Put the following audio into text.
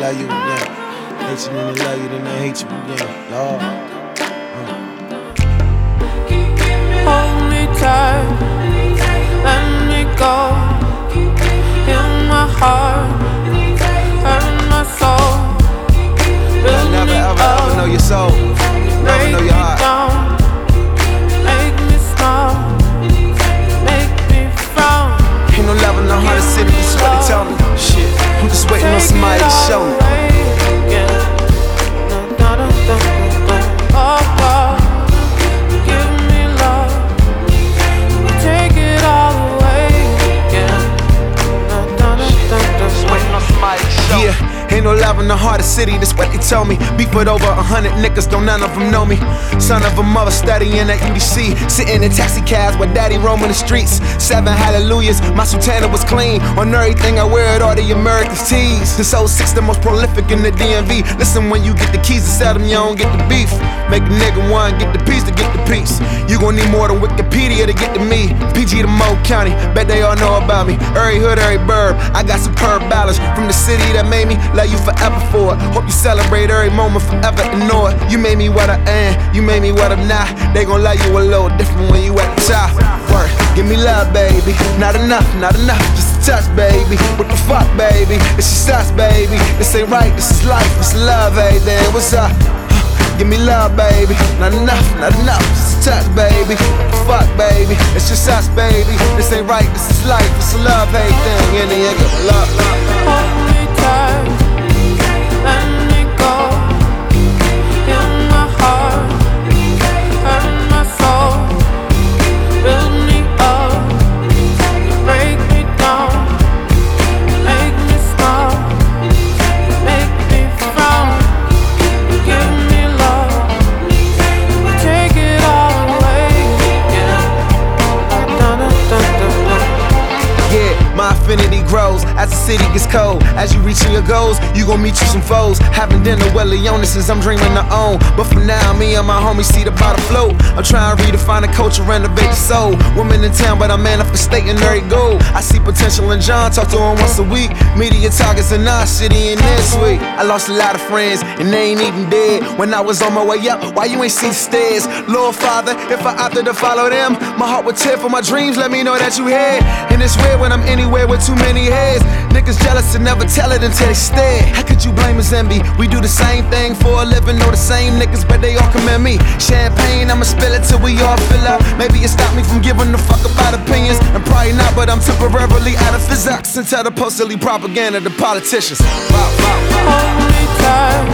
love you again. Hate you, then they love you, then they hate you again. Lord. Hold me tight, let me go. Heal my heart, hurt my soul. Build Never me ever up, ever know your soul. Never know your heart. down, make me smile, make me frown. Ain't no love in the heart of the city, this is what they tell me. Shit, I'm just waiting on somebody to show me. Give me love, take it all away again. Just waiting on somebody to show me. Yeah, ain't no love in the heart of the city, that's what they tell me. Beef with over 100 niggas, don't none of them know me. Son of a mother studying at UDC, sitting in taxi cabs with daddy roaming the streets. 7 hallelujahs, my sultana was clean. On everything I wear it, all the American tees. This 06 the most prolific in the DMV. Listen, when you get the keys to sell them, you don't get the beef. Make a nigga one, get the piece to get the piece. You gon' need more than Wikipedia to get to me. PG to Mo County, bet they all know about me. Every hood, every burb, I got superb balance. From the city that made me, love you forever for it. Hope you celebrate every moment forever and know it. You made me what I am, you made me what I'm not. They gon' love you a little different when you at the top. Work, give me love, baby. Not enough, just a touch, baby. What the fuck, baby? It's just us, baby. This ain't right, this is life, this is love, baby. What's up? Give me love, baby. Not enough, just a touch, baby. What the fuck, baby? It's just us, baby. This ain't right, this is life, it's a love, everything. And then give love. Hold me tight, let me go. Heal my heart, hurt my soul. Build me up, break me down, make me smile, make me frown. Give me love, take it all away. Yeah, my affinity grows as the city gets cold. As you reaching your goals, you gon' meet you some foes. Having dinner with Leonis I'm dreaming to own. But for now, me and my homies see the bottom float. I'm trying to redefine the culture, renovate the soul. Women in town, but I'm manifesting every goal. I see potential in John, talk to him once a week. Media targets in our city and this week. I lost a lot of friends, and they ain't even dead. When I was on my way up, why you ain't seen the stairs? Lord Father, if I opted to follow them, my heart would tear for my dreams, let me know that you here. And it's weird when I'm anywhere with too many heads. Niggas jealous and never tell it until they stare. How could you blame us, envy? We do the same thing for a living, know the same niggas, but they all commend me. Champagne, I'ma spill it till we all fill up. Maybe it stopped me from giving a fuck about opinions, and probably not, but I'm temporarily out of physics until the postally propaganda, the politicians. Hold me tight,